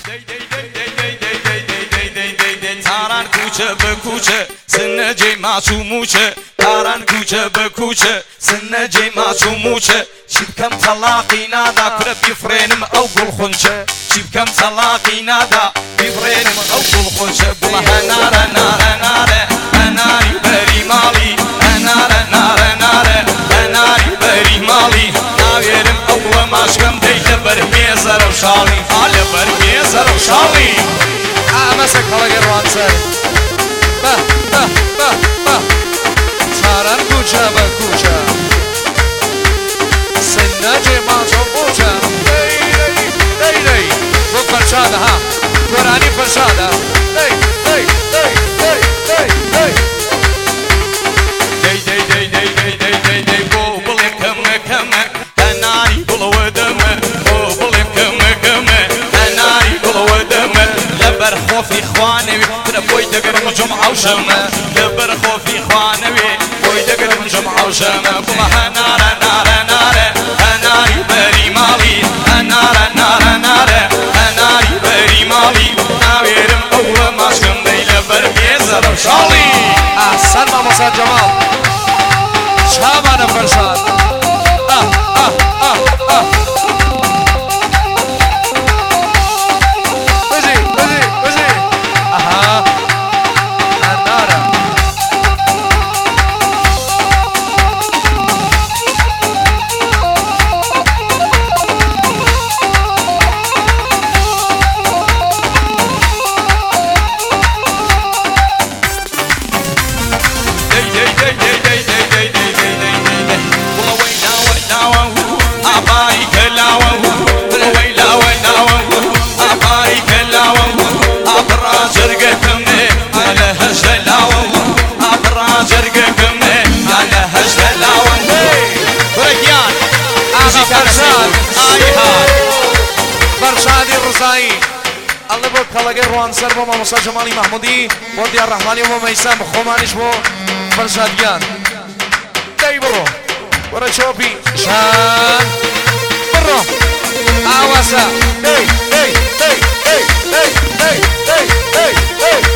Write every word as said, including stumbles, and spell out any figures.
تاران کوچه به کوچه سنه جی ماچو موچه تاران کوچه به کوچه سنه جی ماچو موچه چی بکەم تەلاقی نادا کورە بیفرێنم ئەو گوڵ خونچە چی بکەم تەلاقی نادا بیفرێنم ئەو گوڵ خونچە بڵە هەنارە نارە نارە هەناری بەری ماڵی هەنارە نارە نارە هەناری بەری ماڵی ناوێرم ئەو بڵە ماشکەم دەی لەبەر مێزەرە و شاڵی لەبەر مێزەرە و شاڵی ئامەسە کەڵەگەر وانسەر بە بە بە بە تاران کوچە بە کوچە سنجي ما صبوشة دي دي دي دي بو فرشادة ها قراني فرشادة دي دي دي دي دي دي دي دي دي دي دي دي دي بو بلي كم كم هناري بلو دم بو بلي كم كم هناري بلو دم لبر خوفي خوانوي ترى بوي دقر من جمعة وشمة لبر خوفي خوانوي بوي دقر من جمعة وشمة بلا هنارة نارة نارة هناري بري مالي هنارة نارة نارة هناري بري مالي ناويرم أول ماشكم دي لبر بيزر وشالي أحسن ما مسا جمال شابانا فرشاد آه آه آه آه بجي بجي بجي أها النارة فرشادي الرزاي الله بو كلاغير وانسر بو ماموسا جمالي محمودي بو ديار الرحماني بو ميسام خومانيش بو فرشاديان داي برو ورا شوبي شان برو اواسا داي داي داي داي داي داي داي داي